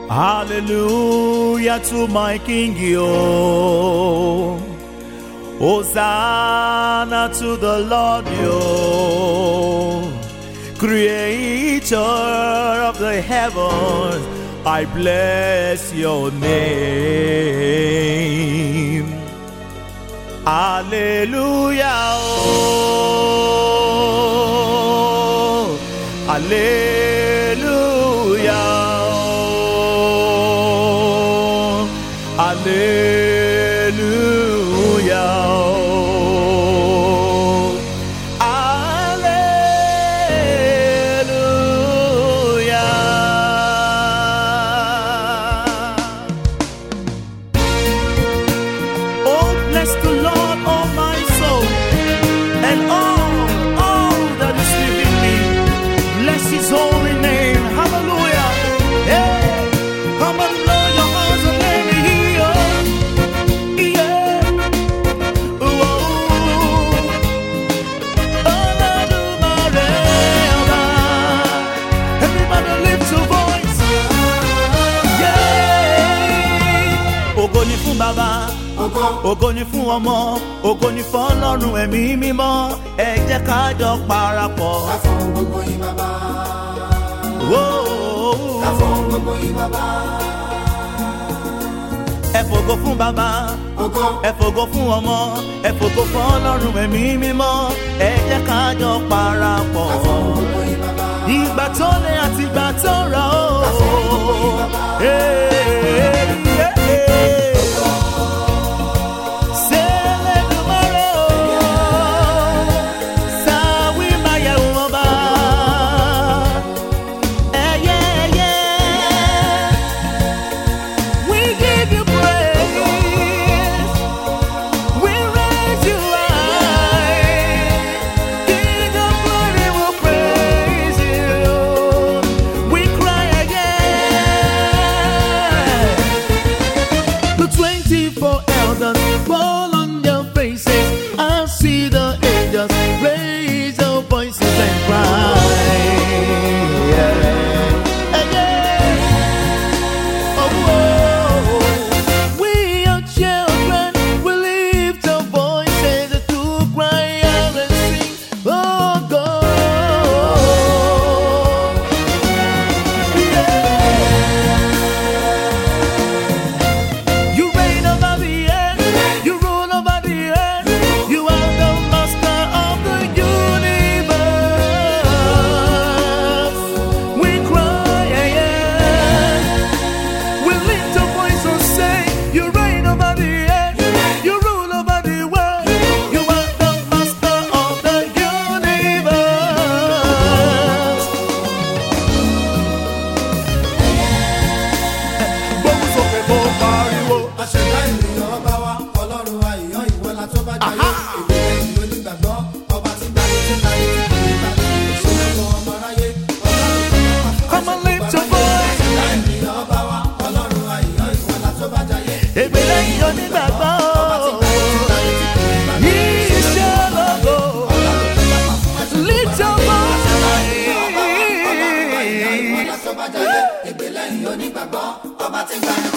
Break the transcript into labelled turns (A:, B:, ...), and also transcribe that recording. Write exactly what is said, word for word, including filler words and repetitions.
A: Hallelujah to my King, yo. Hosanna to the Lord, yo. Creator of the heavens, I bless your name. Hallelujah, oh. Hallelujah, oh. Hallelujah, oh. Bless the Lord, oh my soul, and all, all that is within me. Bless His holy name. Hallelujah. Hey, come on, blow your hands and let me hear. Yeah. Oh, oh, everybody lift your voice. Yeah. Ògo ni fún Baba. Ògo ni fún ọmọ, ògo ni fún Ọlọ́run ẹ̀mí mímọ́, ẹ jẹ́ ká jọ parapọ̀.
B: Ká fún gbogbo yín Baba. Ká fún gbogbo yín Baba.
A: Ẹ fògo fún Baba, ẹ fògo fún ọmọ, ẹ fògo fún Ọlọ́run ẹ̀mí mímọ́, ẹ jẹ́ ká jọ parapọ̀.
B: Ká fún gbogbo yín Baba.
A: Ìgbà tó lé àti ìgbà tó rọ̀ ó.
B: Ká fún gbogbo yín Baba.
A: twenty-four elders fall on their faces. I see the angels raise their voices and cry. Yeah. Yeah. Oh, oh, we are children, we lift our voices to cry out and sing, oh God. Yeah. You reign over the earth, you rule over the earth, you are the master of the universe. We cry, yeah, yeah. We lift our voice and say, you reign over the earth, you rule over the world, you are the master of the universe. Vamos a que vos pariwo.
B: Aṣẹ̀dá ènìyàn ọba wa, Ọlọ́run wa ìyàn ìwọ la tó bá jayé. Ìbílẹ̀ ìlú onígbàgbọ́, ọba tí ń darí tí ń darí tí kì í darí. Ìṣẹ́gun ọmọ aráyé, Ọlọ́run tó bá wà fún
A: Come on, lift your voice.
B: Aṣẹ̀dá ènìyàn ọba wa, Ọlọ́run wa ìyàn ìwọ la tó bá jayé.
A: Ìbílẹ̀ ìlú onígbàgbọ́.
B: Ọba tí ń darí tí ń darí tí kì í darí.
A: Iṣẹ́ lógo.
B: Ọlọ́run tó bá wà fún ẹ̀sùn
A: Lift your
B: Ọlọ́run wa ìyàn ìwọ la tó bá jayé.
A: voice.
B: Ìbílẹ̀ ìlú onígbàgbọ́, ọba tí ń darí